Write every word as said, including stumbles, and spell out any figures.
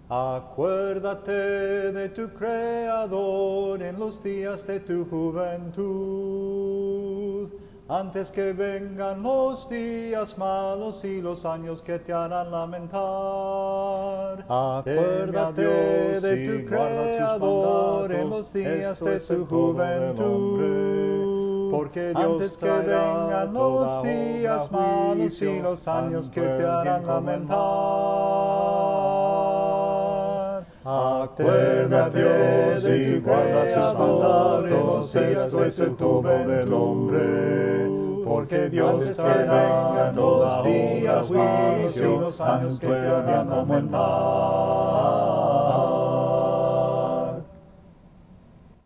Acuérdate de tu Creador en los días de tu juventud, antes que vengan los días malos y los años que te harán lamentar. Acuérdate de tu Creador en los días de tu juventud, porque Dios antes que vengan los días malos y los años que te harán lamentar. Acuérdate de tu Creador en los días de tu juventud, porque Dios antes que vengan los días malos y los años que te harán lamentar.